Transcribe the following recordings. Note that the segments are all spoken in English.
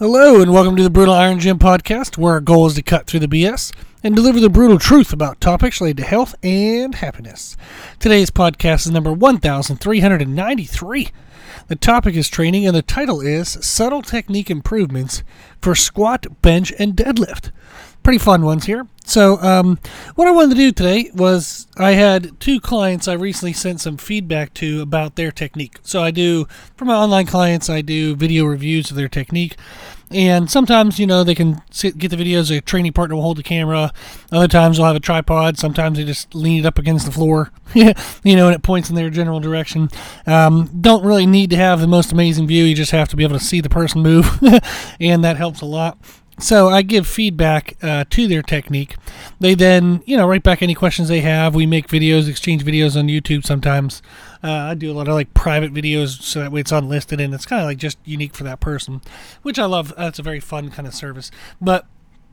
Hello and welcome to the Brutal Iron Gym podcast, where our goal is to cut through the BS and deliver the brutal truth about topics related to health and happiness. Today's podcast is number 1393. The topic is training and the title is Subtle Technique Improvements for Squat, Bench, and Deadlift. Pretty fun ones here. So what I wanted to do today was I had two clients I recently sent some feedback to about their technique. So I do, for my online clients, I do video reviews of their technique. And sometimes, they can get the videos, a training partner will hold the camera. Other times they'll have a tripod. Sometimes they just lean it up against the floor, and it points in their general direction. Don't really need to have the most amazing view. You just have to be able to see the person move, and that helps a lot. So I give feedback to their technique. They then, write back any questions they have. We make videos, exchange videos on YouTube sometimes. I do a lot of private videos so that way it's unlisted and it's kind of just unique for that person, which I love. That's a very fun kind of service. But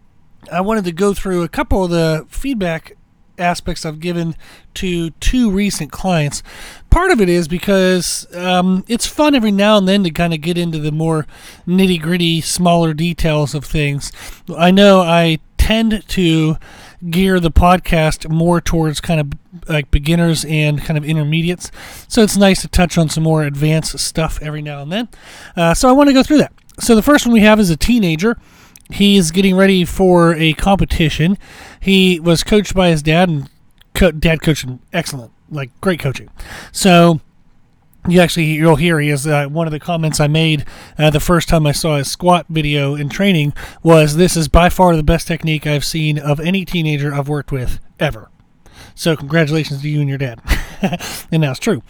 I wanted to go through a couple of the feedback aspects I've given to two recent clients. Part of it is because it's fun every now and then to kind of get into the more nitty-gritty, smaller details of things. I know I tend to gear the podcast more towards kind of like beginners and kind of intermediates, so it's nice to touch on some more advanced stuff every now and then. So I want to go through that. So the first one we have is a teenager. He's getting ready for a competition. He was coached by his dad, and dad coached him excellent, great coaching. So you'll hear he is one of the comments I made the first time I saw his squat video in training was, "This is by far the best technique I've seen of any teenager I've worked with ever." So congratulations to you and your dad. And that's true.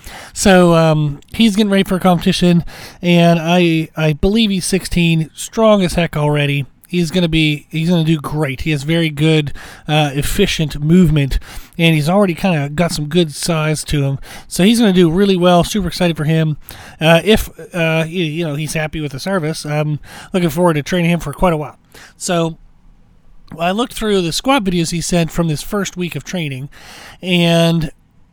So he's getting ready for a competition, and I believe he's 16, strong as heck already. He's going to do great. He has very good, efficient movement, and he's already kind of got some good size to him. So he's going to do really well. Super excited for him. If he's happy with the service, I'm looking forward to training him for quite a while. So I looked through the squat videos he sent from this first week of training, and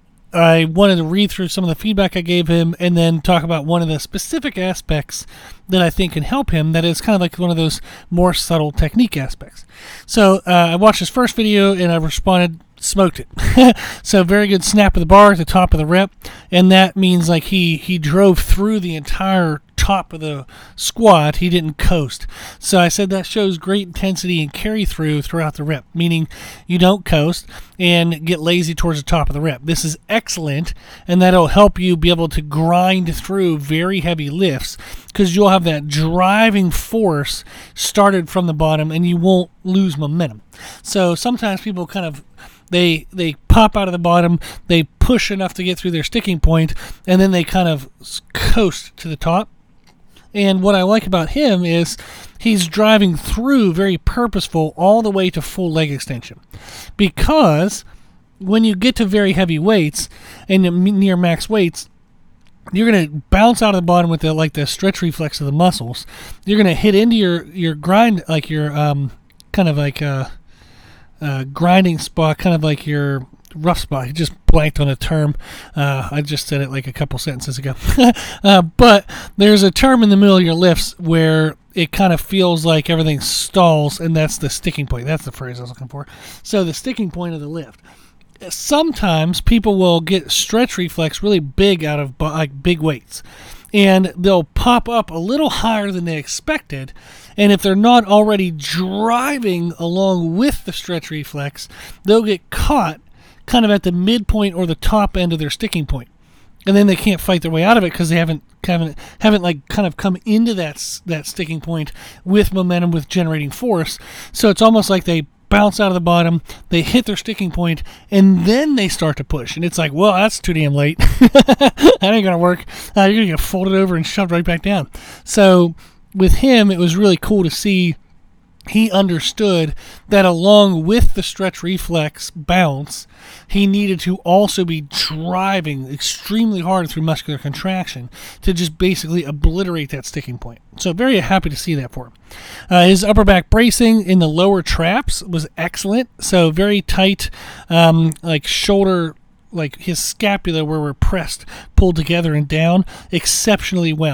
I wanted to read through some of the feedback I gave him and then talk about one of the specific aspects that I think can help him that is kind of like one of those more subtle technique aspects. So I watched his first video and I responded, smoked it. So very good snap of the bar at the top of the rep, and that means he drove through the entire top of the squat. He didn't coast. So I said that shows great intensity and carry throughout the rep, meaning you don't coast and get lazy towards the top of the rep. This is excellent, and that'll help you be able to grind through very heavy lifts because you'll have that driving force started from the bottom and you won't lose momentum. So sometimes people kind of they pop out of the bottom, they push enough to get through their sticking point, and then they kind of coast to the top. And what I like about him is he's driving through very purposeful all the way to full leg extension. Because when you get to very heavy weights and near max weights, you're going to bounce out of the bottom with the stretch reflex of the muscles. You're going to hit into your grind, your kind of grinding spot, kind of like your rough spot. I just blanked on a term. I just said it a couple sentences ago. But there's a term in the middle of your lifts where it kind of feels like everything stalls, and that's the sticking point. That's the phrase I was looking for. So the sticking point of the lift. Sometimes people will get stretch reflex really big out of big weights, and they'll pop up a little higher than they expected. And if they're not already driving along with the stretch reflex, they'll get caught kind of at the midpoint or the top end of their sticking point, and then they can't fight their way out of it because they haven't kind of come into that sticking point with momentum, with generating force. So it's almost like they bounce out of the bottom, they hit their sticking point, and then they start to push. And it's like, well, that's too damn late. That ain't gonna work. You're gonna get folded over and shoved right back down. So with him, it was really cool to see he understood that along with the stretch reflex bounce, he needed to also be driving extremely hard through muscular contraction to just basically obliterate that sticking point. So very happy to see that for him. His upper back bracing in the lower traps was excellent. So very tight, shoulder, his scapula where we're pressed, pulled together and down exceptionally well.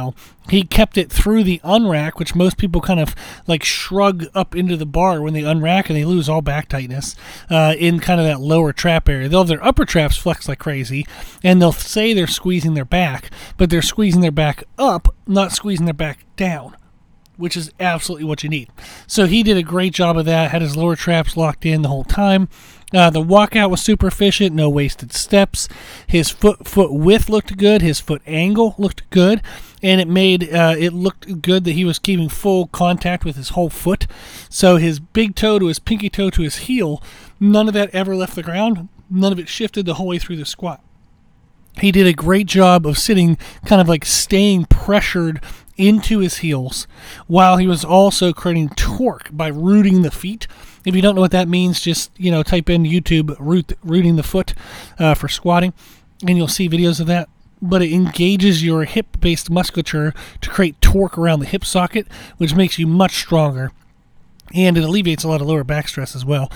he kept it through the unrack, which most people kind of like shrug up into the bar when they unrack and they lose all back tightness in kind of that lower trap area. They'll have their upper traps flex like crazy, and they'll say they're squeezing their back, but they're squeezing their back up, not squeezing their back down, which is absolutely what you need. So he did a great job of that, had his lower traps locked in the whole time. The walkout was super efficient, no wasted steps. His foot width looked good, his foot angle looked good, and it made it looked good that he was keeping full contact with his whole foot. So his big toe to his pinky toe to his heel, none of that ever left the ground. None of it shifted the whole way through the squat. He did a great job of sitting, kind of like staying pressured into his heels, while he was also creating torque by rooting the feet. If you don't know what that means, just type in YouTube rooting the foot for squatting, and you'll see videos of that. But it engages your hip-based musculature to create torque around the hip socket, which makes you much stronger, and it alleviates a lot of lower back stress as well.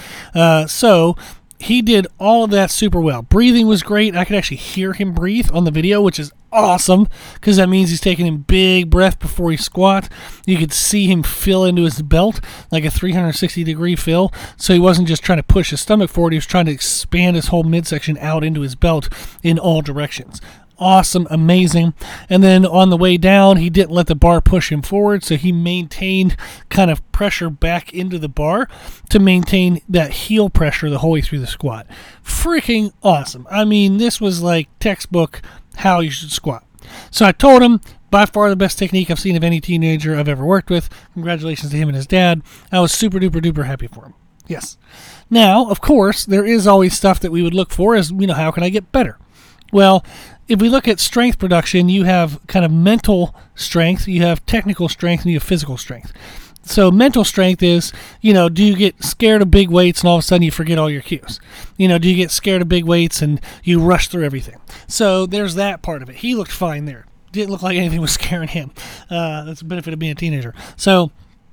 So he did all of that super well. Breathing was great. I could actually hear him breathe on the video, which is awesome, because that means he's taking a big breath before he squats. You could see him fill into his belt like a 360-degree fill. So he wasn't just trying to push his stomach forward. He was trying to expand his whole midsection out into his belt in all directions. Awesome, amazing. And then on the way down, he didn't let the bar push him forward, so he maintained kind of pressure back into the bar to maintain that heel pressure the whole way through the squat. Freaking awesome. I mean, this was like textbook how you should squat. So I told him, by far the best technique I've seen of any teenager I've ever worked with. Congratulations to him and his dad. I was super duper duper happy for him. Yes. Now, of course, there is always stuff that we would look for as, how can I get better? Well, if we look at strength production, you have kind of mental strength, you have technical strength, and you have physical strength. So mental strength is, do you get scared of big weights and all of a sudden you forget all your cues? Do you get scared of big weights and you rush through everything? So there's that part of it. He looked fine there. Didn't look like anything was scaring him. That's the benefit of being a teenager. So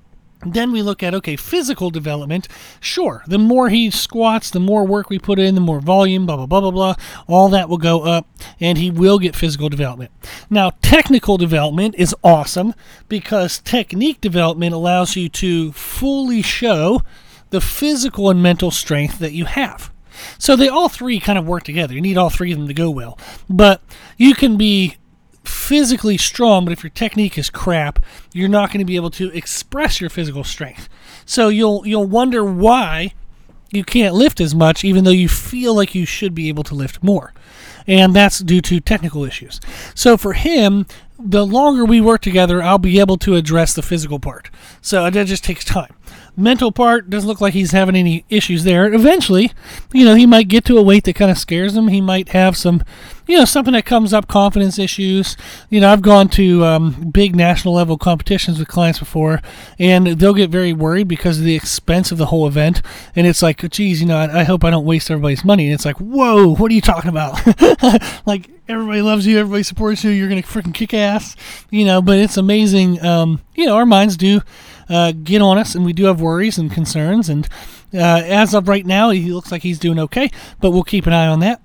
then we look at, physical development. Sure, the more he squats, the more work we put in, the more volume, blah, blah, blah, blah, blah. All that will go up, and he will get physical development. Now, technical development is awesome because technique development allows you to fully show the physical and mental strength that you have. So they all three kind of work together. You need all three of them to go well. But you can be physically strong, but if your technique is crap, you're not going to be able to express your physical strength. So you'll wonder why you can't lift as much, even though you feel like you should be able to lift more. And that's due to technical issues. So for him, the longer we work together, I'll be able to address the physical part. So that just takes time. Mental part doesn't look like he's having any issues there. Eventually, he might get to a weight that kind of scares him. He might have some, something that comes up, confidence issues. I've gone to big national level competitions with clients before, and they'll get very worried because of the expense of the whole event. And it's like, geez, I hope I don't waste everybody's money. And it's like, whoa, what are you talking about? Like, everybody loves you, everybody supports you, you're going to freaking kick ass, but it's amazing. Our minds do get on us, and we do have worries and concerns, and as of right now, he looks like he's doing okay, but we'll keep an eye on that.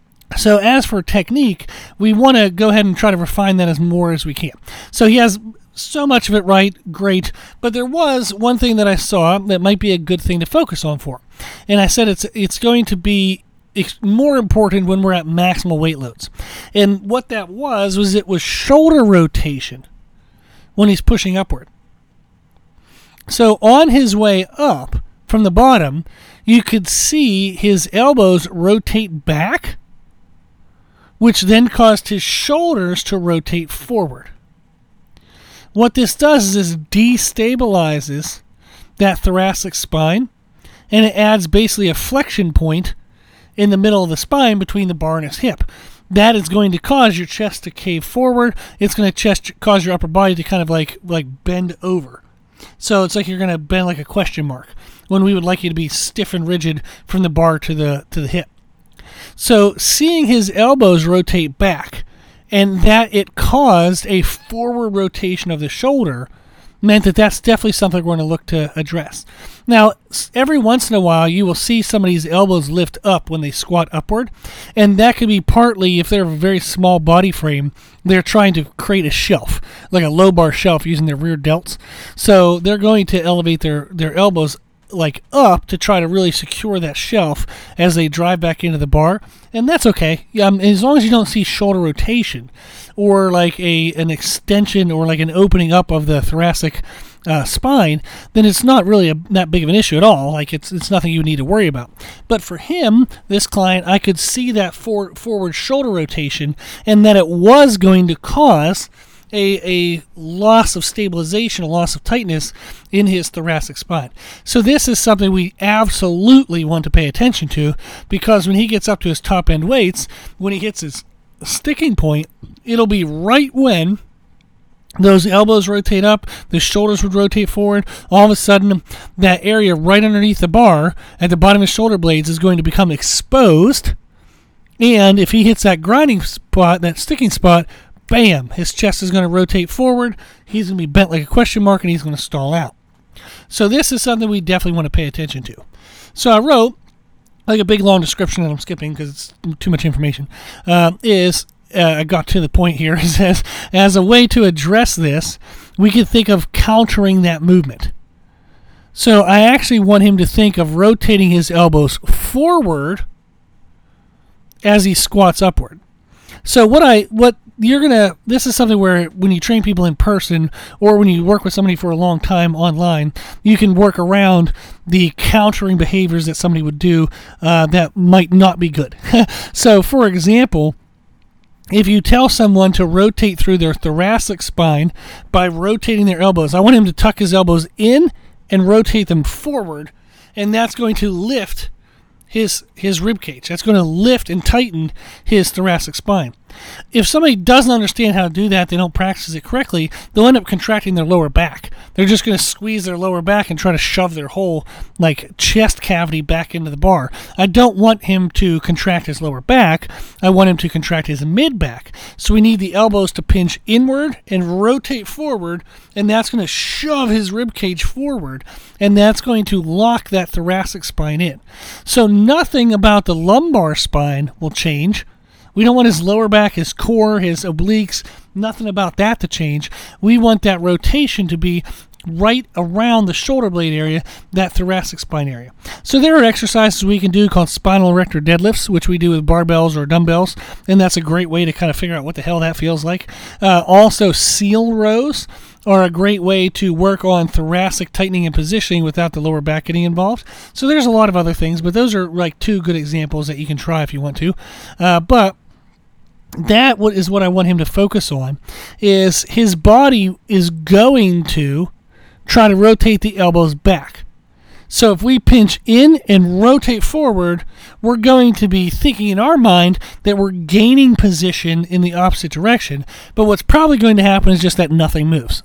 So as for technique, we want to go ahead and try to refine that as more as we can. So he has so much of it right, great, but there was one thing that I saw that might be a good thing to focus on for him, and I said it's going to be more important when we're at maximal weight loads. And what that was it was shoulder rotation when he's pushing upward. So on his way up from the bottom, you could see his elbows rotate back, which then caused his shoulders to rotate forward. What this does is destabilizes that thoracic spine, and it adds basically a flexion point in the middle of the spine between the bar and his hip. That is going to cause your chest to cave forward. It's going to cause your upper body to kind of like bend over. So it's like you're going to bend like a question mark when we would like you to be stiff and rigid from the bar to the hip. So seeing his elbows rotate back, and that it caused a forward rotation of the shoulder, meant that that's definitely something we're going to look to address. Now, every once in a while, you will see somebody's elbows lift up when they squat upward, and that could be partly if they're a very small body frame, they're trying to create a shelf, like a low bar shelf using their rear delts. So they're going to elevate their elbows like up to try to really secure that shelf as they drive back into the bar, and that's okay. As long as you don't see shoulder rotation or like an extension or like an opening up of the thoracic spine, then it's not really that big of an issue at all. Like it's nothing you need to worry about. But for him, this client, I could see that forward shoulder rotation, and that it was going to cause a loss of stabilization, a loss of tightness in his thoracic spine. So this is something we absolutely want to pay attention to, because when he gets up to his top end weights, when he hits his sticking point, it'll be right when those elbows rotate up, the shoulders would rotate forward. All of a sudden, that area right underneath the bar at the bottom of his shoulder blades is going to become exposed. And if he hits that grinding spot, that sticking spot, bam, his chest is going to rotate forward. He's going to be bent like a question mark, and he's going to stall out. So this is something we definitely want to pay attention to. So I wrote, like a big long description that I'm skipping because it's too much information, I got to the point here. It says, as a way to address this, we can think of countering that movement. So I actually want him to think of rotating his elbows forward as he squats upward. So this is something where when you train people in person or when you work with somebody for a long time online, you can work around the countering behaviors that somebody would do that might not be good. So, for example, if you tell someone to rotate through their thoracic spine by rotating their elbows, I want him to tuck his elbows in and rotate them forward, and that's going to lift his rib cage. That's going to lift and tighten his thoracic spine. If somebody doesn't understand how to do that, they don't practice it correctly, they'll end up contracting their lower back. They're just going to squeeze their lower back and try to shove their whole chest cavity back into the bar. I don't want him to contract his lower back. I want him to contract his mid back. So we need the elbows to pinch inward and rotate forward, and that's going to shove his rib cage forward, and that's going to lock that thoracic spine in. So nothing about the lumbar spine will change. We don't want his lower back, his core, his obliques, nothing about that to change. We want that rotation to be right around the shoulder blade area, that thoracic spine area. So there are exercises we can do called spinal erector deadlifts, which we do with barbells or dumbbells, and that's a great way to kind of figure out what the hell that feels like. Also, seal rows are a great way to work on thoracic tightening and positioning without the lower back getting involved. So there's a lot of other things, but those are like two good examples that you can try if you want to. But that is what I want him to focus on, is his body is going to try to rotate the elbows back. So if we pinch in and rotate forward, we're going to be thinking in our mind that we're gaining position in the opposite direction. But what's probably going to happen is just that nothing moves.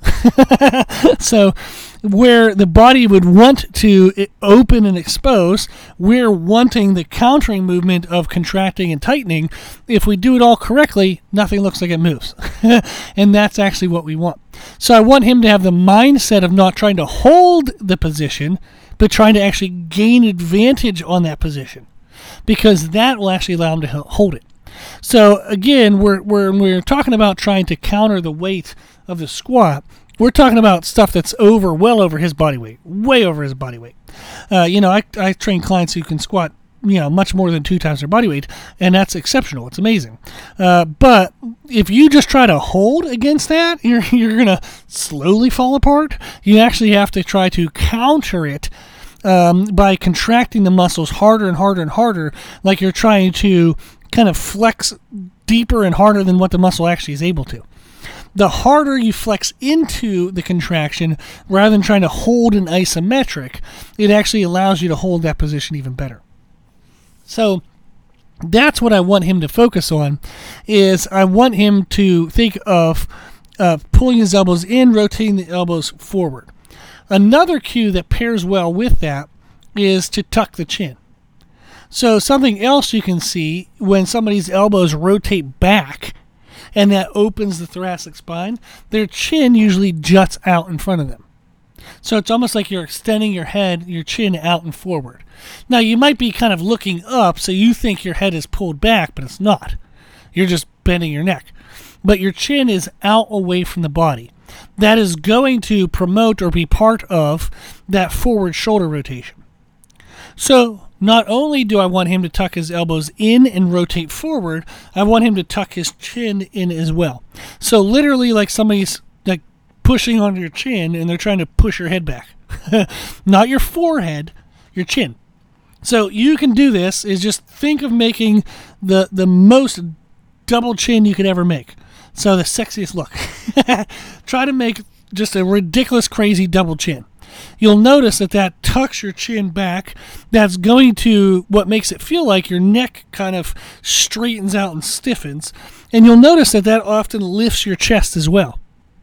So where the body would want to open and expose, we're wanting the countering movement of contracting and tightening. If we do it all correctly, nothing looks like it moves. And that's actually what we want. So I want him to have the mindset of not trying to hold the position, but trying to actually gain advantage on that position, because that will actually allow him to hold it. So again, we're talking about trying to counter the weight of the squat. We're talking about stuff that's well over his body weight, way over his body weight. I train clients who can squat, much more than 2 times their body weight, and that's exceptional. It's amazing. But if you just try to hold against that, you're going to slowly fall apart. You actually have to try to counter it by contracting the muscles harder and harder and harder, like you're trying to kind of flex deeper and harder than what the muscle actually is able to. The harder you flex into the contraction, rather than trying to hold an isometric, it actually allows you to hold that position even better. So that's what I want him to focus on, is I want him to think of pulling his elbows in, rotating the elbows forward. Another cue that pairs well with that is to tuck the chin. So something else you can see when somebody's elbows rotate back and that opens the thoracic spine, their chin usually juts out in front of them. So it's almost like you're extending your head, your chin out and forward. Now, you might be kind of looking up, so you think your head is pulled back, but it's not. You're just bending your neck. But your chin is out away from the body. That is going to promote or be part of that forward shoulder rotation. So not only do I want him to tuck his elbows in and rotate forward, I want him to tuck his chin in as well. So literally like somebody's like pushing on your chin and they're trying to push your head back. Not your forehead, your chin. So you can do this is just think of making the most double chin you could ever make. So the sexiest look. Try to make just a ridiculous, crazy double chin. You'll notice that tucks your chin back. That's going to, what makes it feel like your neck kind of straightens out and stiffens. And you'll notice that often lifts your chest as well.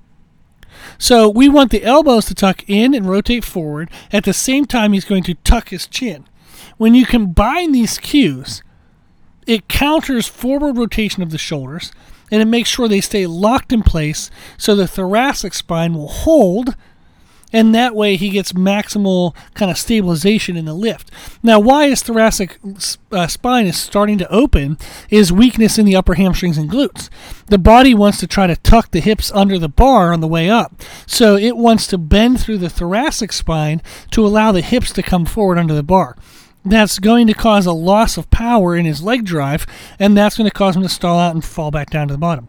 So we want the elbows to tuck in and rotate forward. At the same time, he's going to tuck his chin. When you combine these cues, it counters forward rotation of the shoulders, and it makes sure they stay locked in place so the thoracic spine will hold, and that way he gets maximal kind of stabilization in the lift. Now, why his thoracic spine is starting to open is weakness in the upper hamstrings and glutes. The body wants to try to tuck the hips under the bar on the way up, so it wants to bend through the thoracic spine to allow the hips to come forward under the bar. That's going to cause a loss of power in his leg drive, and that's going to cause him to stall out and fall back down to the bottom.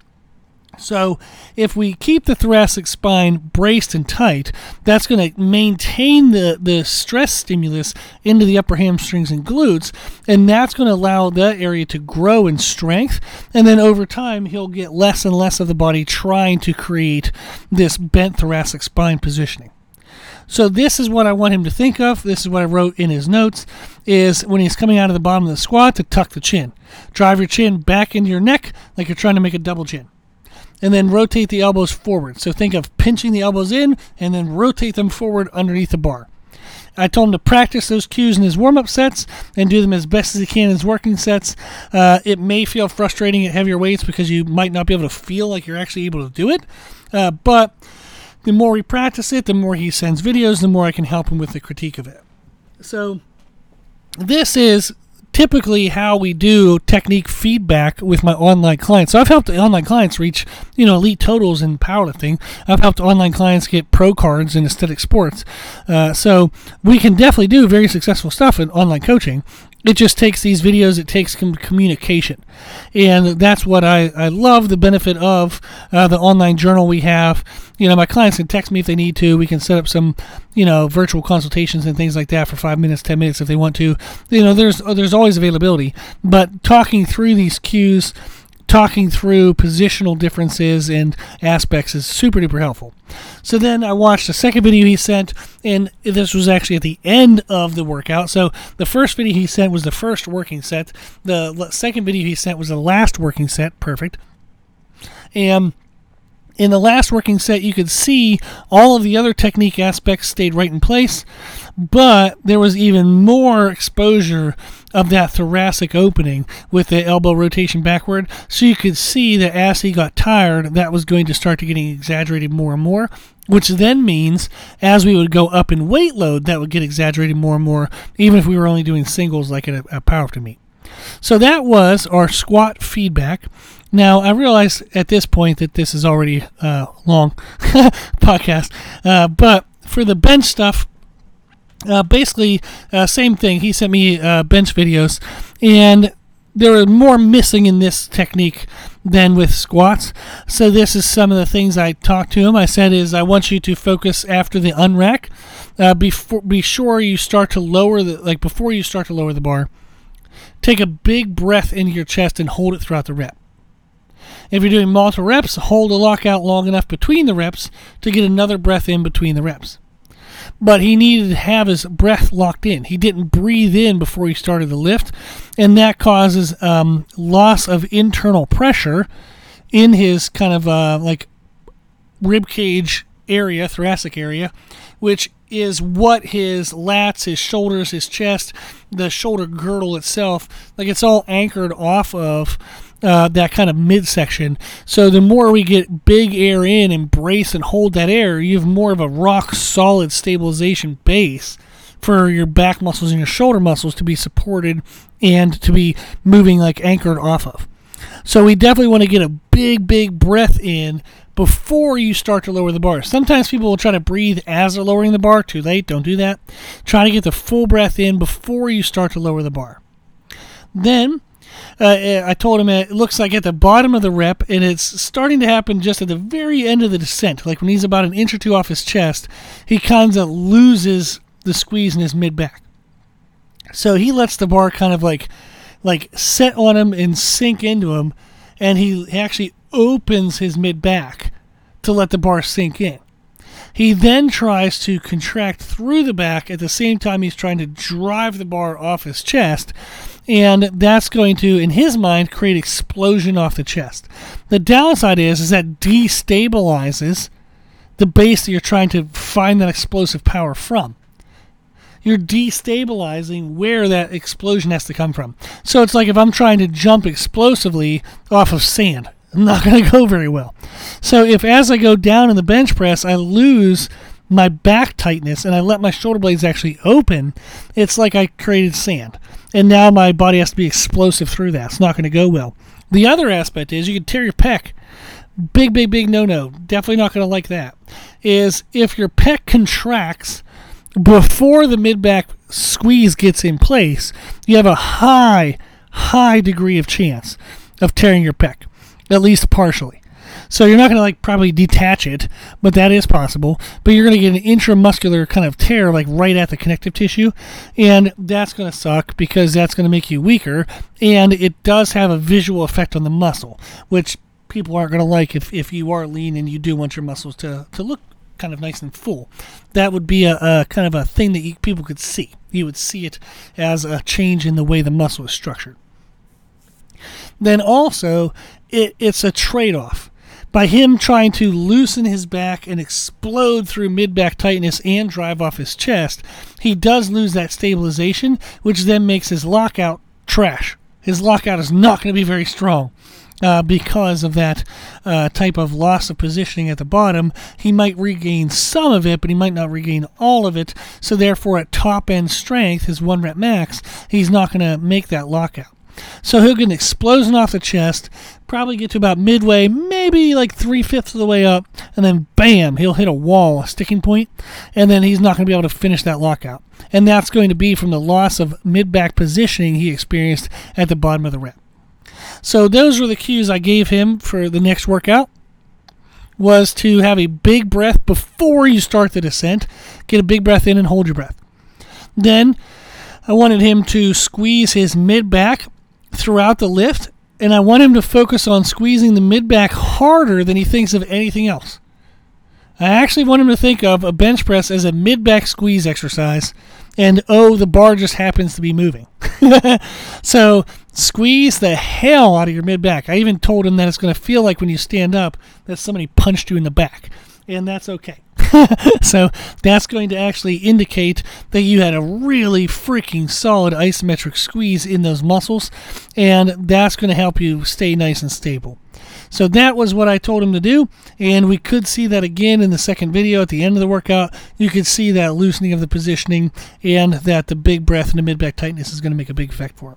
So if we keep the thoracic spine braced and tight, that's going to maintain the stress stimulus into the upper hamstrings and glutes, and that's going to allow that area to grow in strength, and then over time he'll get less and less of the body trying to create this bent thoracic spine positioning. So this is what I want him to think of. This is what I wrote in his notes, is when he's coming out of the bottom of the squat to tuck the chin. Drive your chin back into your neck like you're trying to make a double chin. And then rotate the elbows forward. So think of pinching the elbows in and then rotate them forward underneath the bar. I told him to practice those cues in his warm-up sets and do them as best as he can in his working sets. It may feel frustrating at heavier weights because you might not be able to feel like you're actually able to do it. But the more we practice it, the more he sends videos, the more I can help him with the critique of it. So this is typically how we do technique feedback with my online clients. So I've helped online clients reach, elite totals in powerlifting. I've helped online clients get pro cards in aesthetic sports. So we can definitely do very successful stuff in online coaching. It just takes these videos, it takes communication. And that's what I love the benefit of the online journal we have. My clients can text me if they need to. We can set up some, virtual consultations and things like that for 5 minutes, 10 minutes if they want to. There's always availability. But talking through these cues, talking through positional differences and aspects is super duper helpful. So then I watched the second video he sent, and this was actually at the end of the workout. So the first video he sent was the first working set. The second video he sent was the last working set. Perfect. And in the last working set, you could see all of the other technique aspects stayed right in place, but there was even more exposure of that thoracic opening with the elbow rotation backward. So you could see that as he got tired, that was going to start to getting exaggerated more and more, which then means as we would go up in weight load, that would get exaggerated more and more, even if we were only doing singles like at a powerlifting meet. So that was our squat feedback. Now, I realize at this point that this is already a long podcast, but for the bench stuff, basically, same thing. He sent me bench videos, and there were more missing in this technique than with squats. So this is some of the things I talked to him. I said I want you to focus after the unrack. Be sure you start to lower before you start to lower the bar, take a big breath into your chest and hold it throughout the rep. If you're doing multiple reps, hold a lockout long enough between the reps to get another breath in between the reps. But he needed to have his breath locked in. He didn't breathe in before he started the lift, and that causes loss of internal pressure in his kind of rib cage area, thoracic area, which is what his lats, his shoulders, his chest, the shoulder girdle itself, it's all anchored off of that kind of midsection. So the more we get big air in and brace and hold that air, you have more of a rock solid stabilization base for your back muscles and your shoulder muscles to be supported and to be moving like anchored off of. So we definitely want to get a big breath in before you start to lower the bar. Sometimes people will try to breathe as they're lowering the bar. Too late, don't do that. Try to get the full breath in before you start to lower the bar. Then I told him it looks like at the bottom of the rep, and it's starting to happen just at the very end of the descent. Like when he's about an inch or two off his chest, he kind of loses the squeeze in his mid-back. So he lets the bar kind of like set on him and sink into him, and he actually opens his mid-back to let the bar sink in. He then tries to contract through the back at the same time he's trying to drive the bar off his chest, and that's going to, in his mind, create explosion off the chest. The downside is that destabilizes the base that you're trying to find that explosive power from. You're destabilizing where that explosion has to come from. So it's like if I'm trying to jump explosively off of sand, I'm not going to go very well. So if as I go down in the bench press, I lose my back tightness and I let my shoulder blades actually open, it's like I created sand. And now my body has to be explosive through that. It's not going to go well. The other aspect is you can tear your pec. Big no-no. Definitely not going to like that. Is if your pec contracts before the mid-back squeeze gets in place, you have a high degree of chance of tearing your pec, at least partially. So you're not going to probably detach it, but that is possible. But you're going to get an intramuscular kind of tear right at the connective tissue, and that's going to suck because that's going to make you weaker, and it does have a visual effect on the muscle, which people aren't going to like if you are lean and you do want your muscles to look kind of nice and full. That would be a kind of a thing that people could see. You would see it as a change in the way the muscle is structured. Then also, it's a trade-off. By him trying to loosen his back and explode through mid-back tightness and drive off his chest, he does lose that stabilization, which then makes his lockout trash. His lockout is not going to be very strong. Because of that type of loss of positioning at the bottom. He might regain some of it, but he might not regain all of it. So therefore, at top end strength, his 1 rep max, he's not going to make that lockout. So he'll get an explosion off the chest, probably get to about midway, maybe 3/5 of the way up, and then bam, he'll hit a wall, a sticking point, and then he's not going to be able to finish that lockout. And that's going to be from the loss of mid-back positioning he experienced at the bottom of the rep. So those were the cues I gave him for the next workout, was to have a big breath before you start the descent. Get a big breath in and hold your breath. Then I wanted him to squeeze his mid-back throughout the lift, and I want him to focus on squeezing the mid-back harder than he thinks of anything else. I actually want him to think of a bench press as a mid-back squeeze exercise, and the bar just happens to be moving. So squeeze the hell out of your mid-back. I even told him that it's going to feel like when you stand up that somebody punched you in the back, and that's okay. So that's going to actually indicate that you had a really freaking solid isometric squeeze in those muscles, and that's going to help you stay nice and stable. So that was what I told him to do, and we could see that again in the second video at the end of the workout. You could see that loosening of the positioning and that the big breath and the mid-back tightness is going to make a big effect for him.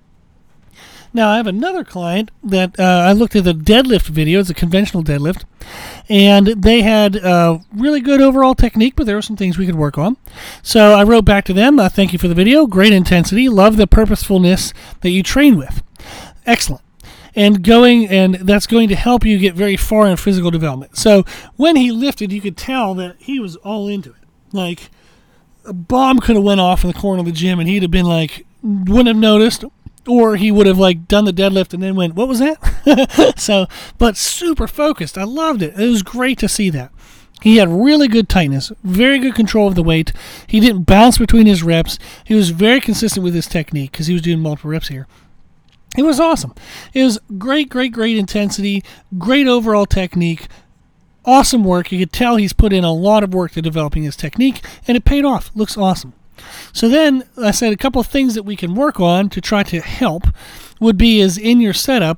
Now, I have another client that I looked at the deadlift video. It's a conventional deadlift, and they had really good overall technique, but there were some things we could work on. So I wrote back to them, thank you for the video, great intensity, love the purposefulness that you train with. Excellent. And that's going to help you get very far in physical development. So when he lifted, you could tell that he was all into it. Like, a bomb could have went off in the corner of the gym, and he'd have been wouldn't have noticed, or he would have done the deadlift and then went, what was that? So, but super focused. I loved it. It was great to see that. He had really good tightness, very good control of the weight. He didn't bounce between his reps. He was very consistent with his technique because he was doing multiple reps here. It was awesome. It was great intensity, great overall technique, awesome work. You could tell he's put in a lot of work to developing his technique, and it paid off. Looks awesome. So then I said a couple of things that we can work on to try to help would be is in your setup,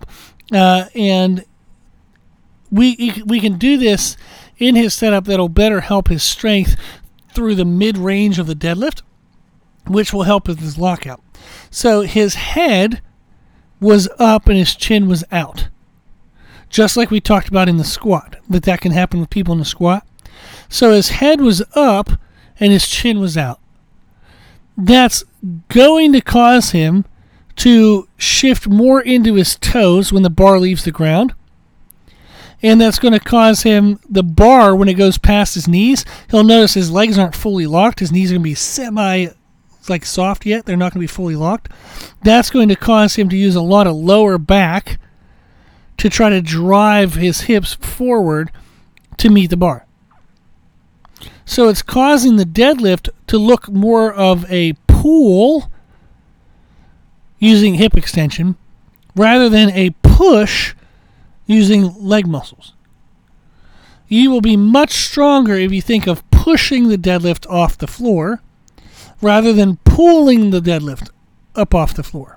And we can do this in his setup that'll better help his strength through the mid-range of the deadlift, which will help with his lockout. So his head was up and his chin was out. Just like we talked about in the squat, that can happen with people in the squat. So his head was up and his chin was out. That's going to cause him to shift more into his toes when the bar leaves the ground. And that's going to cause him, the bar, when it goes past his knees, he'll notice his legs aren't fully locked. His knees are going to be soft yet. They're not going to be fully locked. That's going to cause him to use a lot of lower back to try to drive his hips forward to meet the bar. So it's causing the deadlift to look more of a pull using hip extension rather than a push using leg muscles. You will be much stronger if you think of pushing the deadlift off the floor rather than pulling the deadlift up off the floor.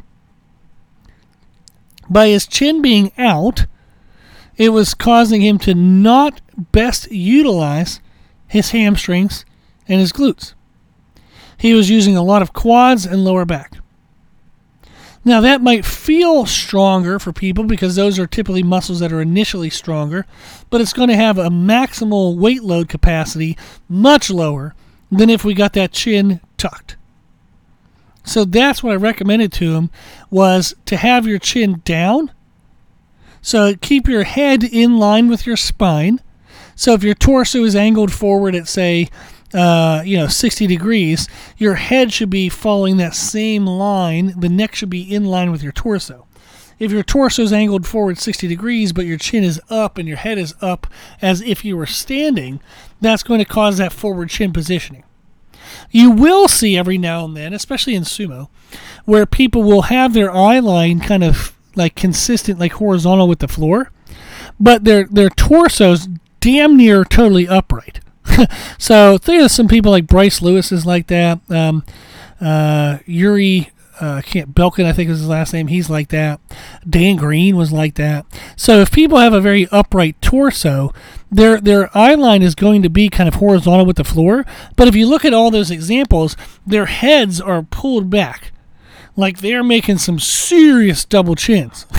By his chin being out, it was causing him to not best utilize his hamstrings and his glutes. He was using a lot of quads and lower back. Now that might feel stronger for people because those are typically muscles that are initially stronger, but it's going to have a maximal weight load capacity much lower than if we got that chin tucked. So that's what I recommended to him, was to have your chin down. So keep your head in line with your spine. So if your torso is angled forward at, say, 60 degrees, your head should be following that same line. The neck should be in line with your torso. If your torso is angled forward 60 degrees, but your chin is up and your head is up as if you were standing, that's going to cause that forward chin positioning. You will see every now and then, especially in sumo, where people will have their eye line kind of like consistent, like horizontal with the floor, but their torso's damn near totally upright. So think of some people like Bryce Lewis is like that. Yuri Belkin, I think is his last name. He's like that. Dan Green was like that. So if people have a very upright torso, their eye line is going to be kind of horizontal with the floor. But if you look at all those examples, their heads are pulled back. Like they're making some serious double chins.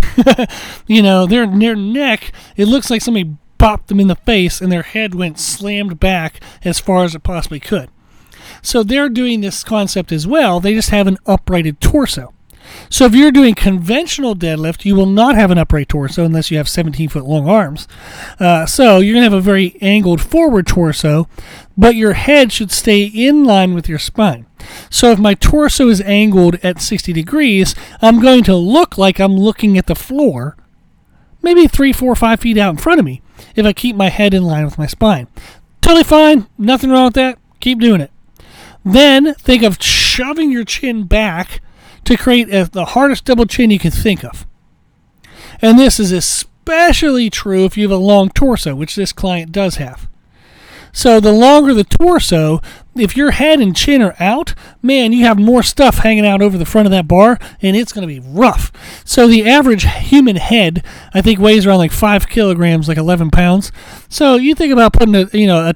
Their neck, it looks like somebody bopped them in the face and their head went slammed back as far as it possibly could. So they're doing this concept as well. They just have an uprighted torso. So if you're doing conventional deadlift, you will not have an upright torso unless you have 17-foot long arms. So you're going to have a very angled forward torso, but your head should stay in line with your spine. So if my torso is angled at 60 degrees, I'm going to look like I'm looking at the floor, maybe 3, 4, 5 feet out in front of me, if I keep my head in line with my spine. Totally fine. Nothing wrong with that. Keep doing it. Then think of shoving your chin back to create the hardest double chin you can think of. And this is especially true if you have a long torso, which this client does have. So the longer the torso, if your head and chin are out, man, you have more stuff hanging out over the front of that bar, and it's going to be rough. So the average human head, I think, weighs around like 5 kilograms, like 11 pounds. So you think about putting a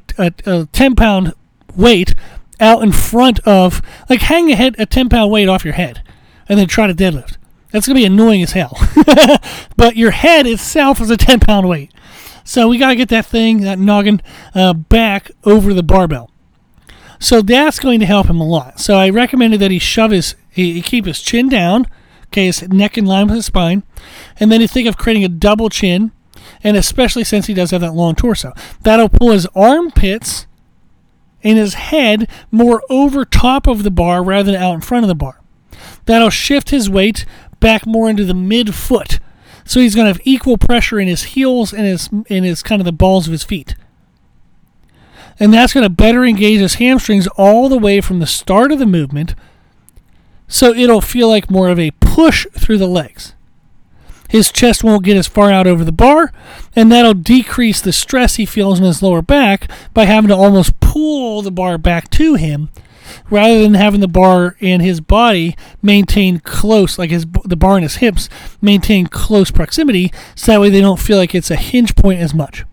10-pound weight out in front of, like, hang a 10-pound weight off your head and then try to deadlift. That's going to be annoying as hell. But your head itself is a 10-pound weight. So we got to get that noggin, back over the barbell. So that's going to help him a lot. So I recommended that he keep his chin down, okay, his neck in line with his spine, and then you think of creating a double chin, and especially since he does have that long torso. That'll pull his armpits and his head more over top of the bar rather than out in front of the bar. That'll shift his weight back more into the mid-foot. So he's going to have equal pressure in his heels and his kind of the balls of his feet. And that's going to better engage his hamstrings all the way from the start of the movement, so it'll feel like more of a push through the legs. His chest won't get as far out over the bar, and that'll decrease the stress he feels in his lower back by having to almost pull the bar back to him rather than having the bar and his body maintain close, like the bar and his hips maintain close proximity, so that way they don't feel like it's a hinge point as much.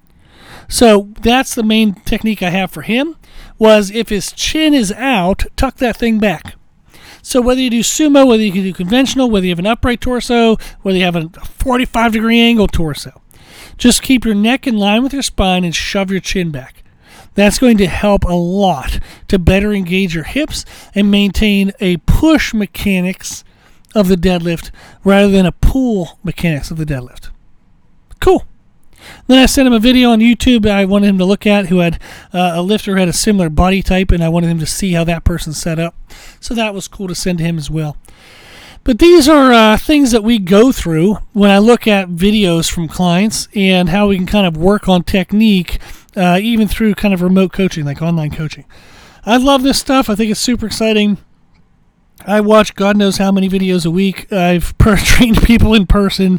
So that's the main technique I have for him, was if his chin is out, tuck that thing back. So whether you do sumo, whether you can do conventional, whether you have an upright torso, whether you have a 45-degree angle torso, just keep your neck in line with your spine and shove your chin back. That's going to help a lot to better engage your hips and maintain a push mechanics of the deadlift rather than a pull mechanics of the deadlift. Cool. Then I sent him a video on YouTube I wanted him to look at who had a lifter who had a similar body type, and I wanted him to see how that person's set up. So that was cool to send to him as well. But these are things that we go through when I look at videos from clients and how we can kind of work on technique even through kind of remote coaching, like online coaching. I love this stuff. I think it's super exciting. I watch God knows how many videos a week. I've trained people in person.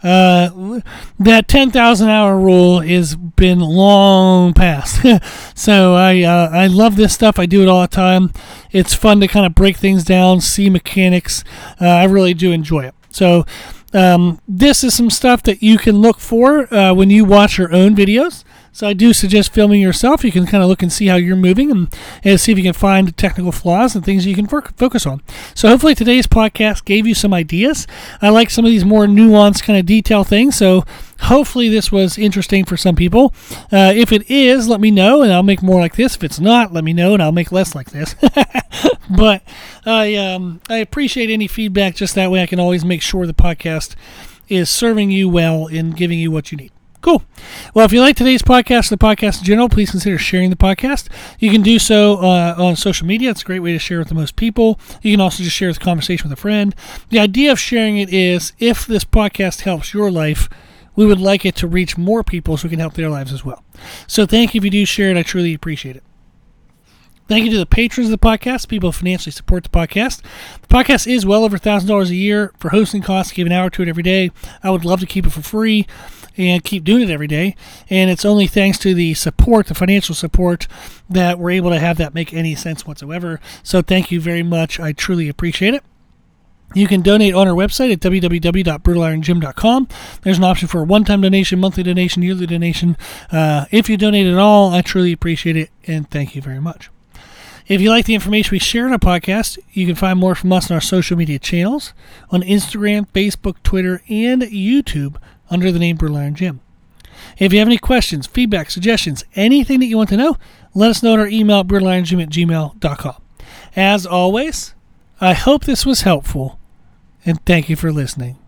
That 10,000 hour rule has been long past. So I love this stuff. I do it all the time. It's fun to kind of break things down, see mechanics. I really do enjoy it. So this is some stuff that you can look for when you watch your own videos. So I do suggest filming yourself. You can kind of look and see how you're moving and see if you can find technical flaws and things you can focus on. So hopefully today's podcast gave you some ideas. I like some of these more nuanced kind of detail things. So hopefully this was interesting for some people. If it is, let me know and I'll make more like this. If it's not, let me know and I'll make less like this. But I appreciate any feedback. Just that way I can always make sure the podcast is serving you well and giving you what you need. Cool. Well, if you like today's podcast, the podcast in general, please consider sharing the podcast. You can do so on social media. It's a great way to share with the most people. You can also just share this conversation with a friend. The idea of sharing it is if this podcast helps your life, we would like it to reach more people so we can help their lives as well. So thank you if you do share it. I truly appreciate it. Thank you to the patrons of the podcast, people who financially support the podcast. The podcast is well over $1,000 a year for hosting costs. Give an hour to it every day. I would love to keep it for free and keep doing it every day. And it's only thanks to the support, the financial support, that we're able to have that make any sense whatsoever. So thank you very much. I truly appreciate it. You can donate on our website at www.brutalirongym.com. There's an option for a one-time donation, monthly donation, yearly donation. If you donate at all, I truly appreciate it, and thank you very much. If you like the information we share in our podcast, you can find more from us on our social media channels on Instagram, Facebook, Twitter, and YouTube under the name Brutal Iron Gym. If you have any questions, feedback, suggestions, anything that you want to know, let us know at our email at brutalirongym@gmail.com. As always, I hope this was helpful, and thank you for listening.